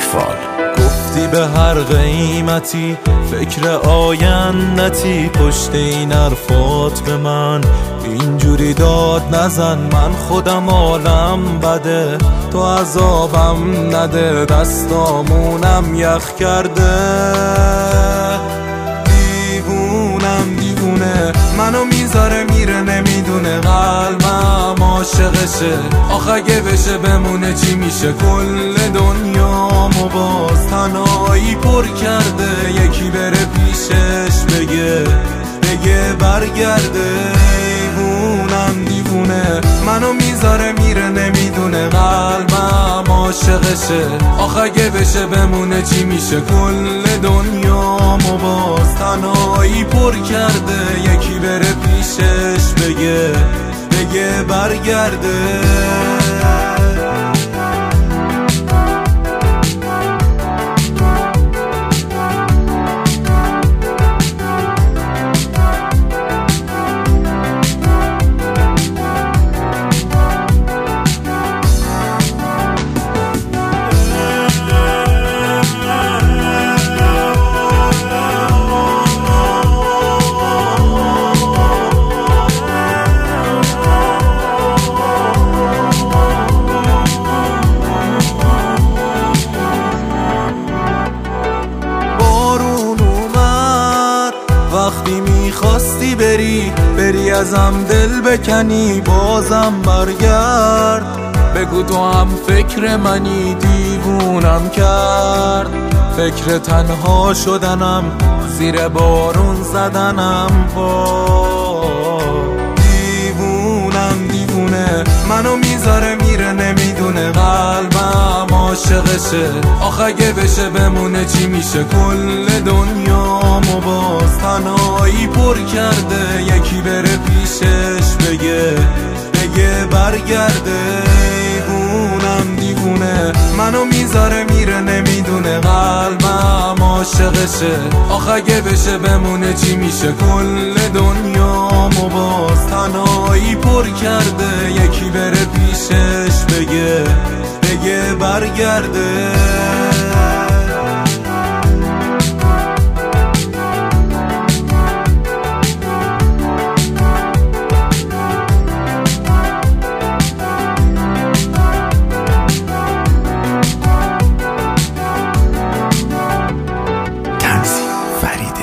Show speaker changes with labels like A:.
A: اطفال.
B: گفتی به هر قیمتی فکر آیندتی، پشت این حرفات به من اینجوری داد نزن. من خودم حالم بده تو عذابم نده، دستامونم یخ کرده. دیوونه منو میذاره میره نمیدونه، قلبم عاشقشه آخه اگه بشه بمونه چی میشه؟ کل دنیامو باز تنهایی پر کرده، یکی بره پیشش بگه برگرده. دیوونه منو میذاره میره نمیدونه، قلبم عاشقشه آخه اگه بشه بمونه چی میشه؟ کل دنیامو باز تنهایی پر کرده، یکی بره پیشش بگه برگرده. وقتی میخواستی بری ازم دل بکنی، بازم برگرد بگو تو هم فکر منی. دیوونم کرد فکر تنها شدنم، زیر بارون زدنم. دیوونه منو میذاره میره نمیدونه، قلبم عاشقشه آخه اگه بشه بمونه چی میشه؟ کل دنیامو باز تنهایی پر کرده، یکی بره پیشش بگه برگرده. دیوونه منو میذاره میره نمیدونه، قلبم عاشقشه آخه اگه بشه بمونه چی میشه؟ کل دنیامو باز تنهایی پر کرده، یکی بره پیشش بگه برگرده.
A: تنزیل فرید